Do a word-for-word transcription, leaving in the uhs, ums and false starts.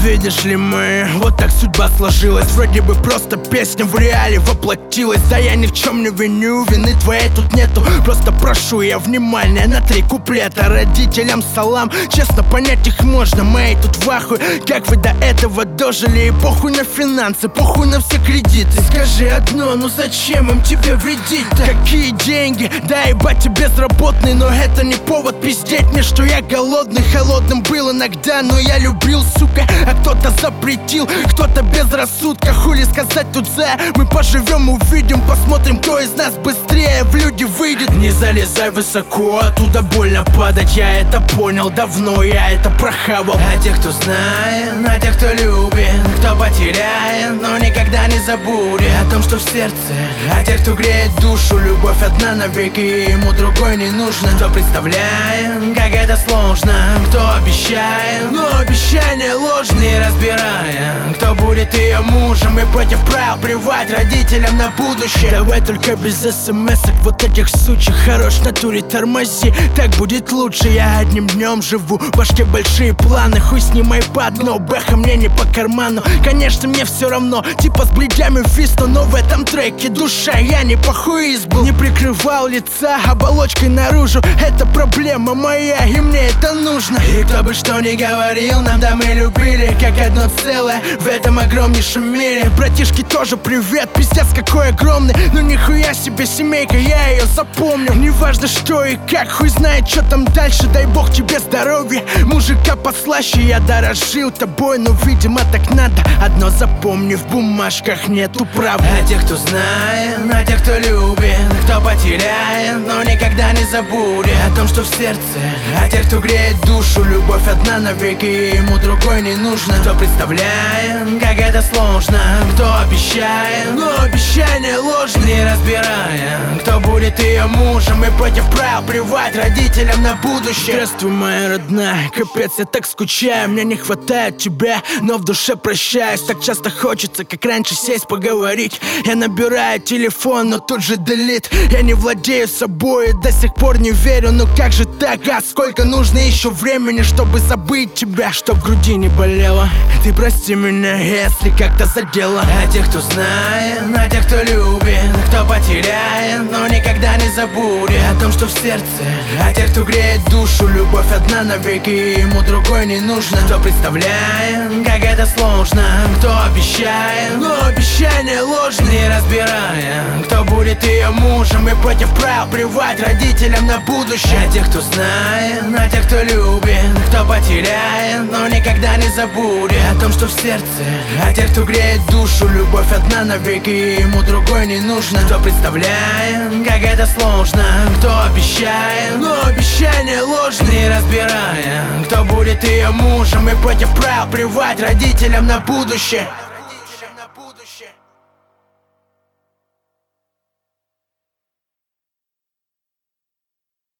Видишь ли, мы, вот так судьба сложилась. Вроде бы просто песня в реале воплотилась. Да я ни в чем не виню, вины твоей тут нету. Просто прошу я внимания на три куплета. Родителям салам, честно понять их можно. Мои тут в ахуе, как вы до этого дожили. И похуй на финансы, похуй на все кредиты. Скажи одно, ну зачем им тебе вредить-то? Какие деньги? Да ебать, я безработный, но это не повод пиздеть мне, что я голодный. Холодным был иногда, но я любил, сука. А кто-то запретил, кто-то без рассудка. Хули сказать тут за, мы поживем, увидим. Посмотрим, кто из нас быстрее в люди выйдет. Не залезай высоко, оттуда больно падать. Я это понял давно, я это прохавал. А тех, кто знает, на тех, кто любит, кто потеряет, но никогда не забудет о том, что в сердце. А тех, кто греет душу, любовь одна навеки, и ему другой не нужно. Кто представляет, как это сложно, кто обещает, но обещания ложные, разбирая, кто будет ее мужем и против правил плевать родителям на будущее. Давай только без смс-ок, вот этих сучих. Хорош в натуре, тормози, так будет лучше. Я одним днем живу, в башке большие планы. Хуй снимай под, но бэха мне не по карману. Конечно, мне все равно, типа с бледями фисту. Но в этом треке душа, я не похуист был. Не прикрывал лица оболочкой наружу. Это проблема моя, и мне это нужно. И кто бы что ни говорил, нам да мы любили как одно целое в этом огромнейшем мире. Братишки тоже привет, пиздец какой огромный. Ну нихуя себе семейка, я ее запомню. Неважно что и как, хуй знает что там дальше. Дай бог тебе здоровья, мужика послаще. Я дорожил тобой, но видимо так надо. Одно запомни, в бумажках нету правды. А тех, кто знает, а тех, кто любит, кто потеряет, но никогда не забудет о том, что в сердце. А тех, кто греет душу, любовь одна навеки, и ему другой не нужно. Кто представляет, как это сложно, кто обещает, но обещания ложные, разбирая, кто будет ее мужем и против правил плевать родителям на будущее. Здравствуй, моя родная, капец, я так скучаю. Мне не хватает тебя, но в душе прощаюсь. Так часто хочется, как раньше, сесть поговорить. Я набираю телефон, но тут же делит. Я не владею собой, до сих пор не верю. Ну как же так, а сколько нужно еще времени, чтобы забыть тебя, чтоб в груди не болело. Ты прости меня, если как-то задела. А тех, кто знает, а тех, кто любит, кто потеряет, но никогда не забудет о том, что в сердце. А тех, кто греет душу, любовь одна навеки, и ему другой не нужно. Кто представляет, как это сложно, кто обещает, но обещания ложные, разбирая, кто будет ее мужем и против правил плевать родителям на будущее. А тех, кто знает, а тех, кто любит, кто потеряет, но никогда не забудет о том, что в сердце. А тех, кто греет душу, любовь одна навеки, и ему другой не нужно. Кто представляет, как это сложно, кто обещает, но обещания ложные, разбирая, кто будет ее мужем и против правил плевать родителям на будущее.